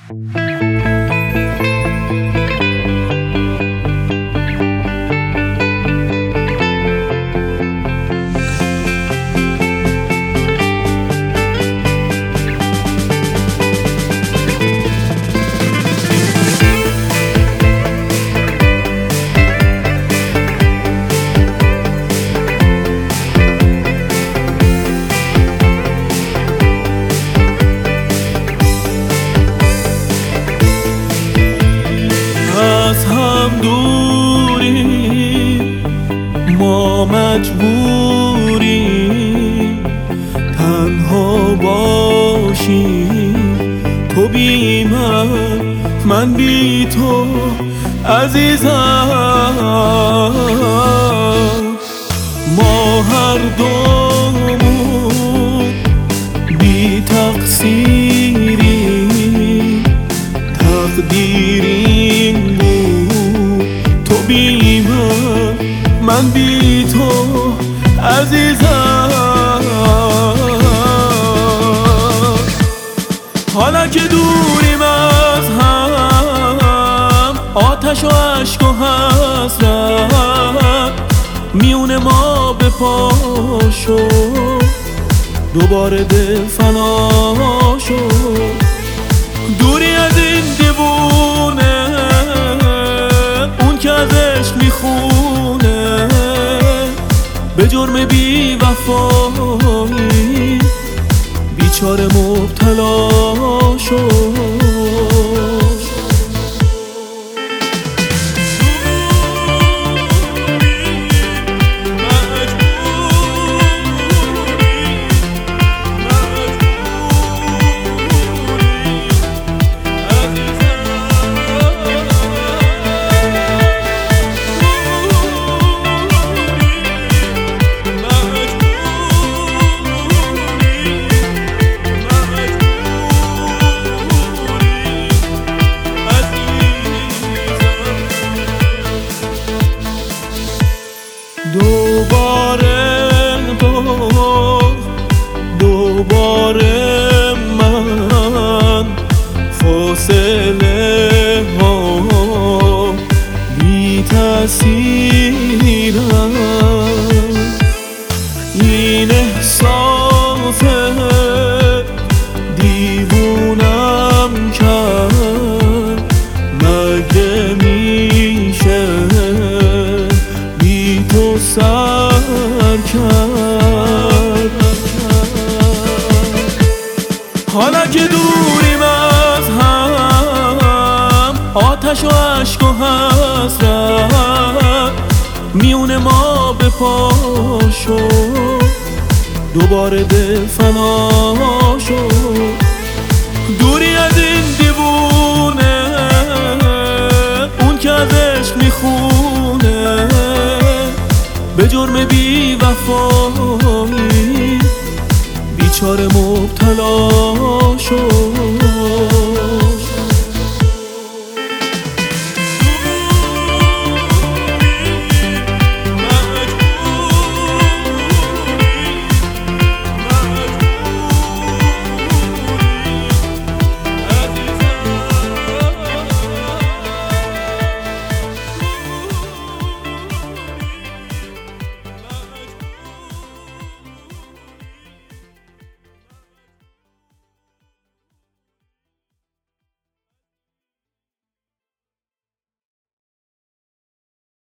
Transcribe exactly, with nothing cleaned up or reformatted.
از هم دوری ما مجبوریم تنها باشیم، تو بی من من بی تو عزیزم. ما هر دومون بی تقصیریم، تقدیریم بود تو بی من من بی تو عزیزم. حالا که دوریم از هم، آتش و عشق و حسرت میون ما به پا شد، دوباره دل فنا شد. دوری از این دیوونه، اون که از عشق میخونه، به جرم بی وفایی بیچاره مبتلا شد. دوباره تو دوباره من، فاصله ها بی تأثیرم. این احساس دیوونم کرد، مگه میشه بی تو سر کرد؟ حالا که دوریم از هم، آتش و عشق و حسرت میون ما به پا شد، دوباره دل فنا شد.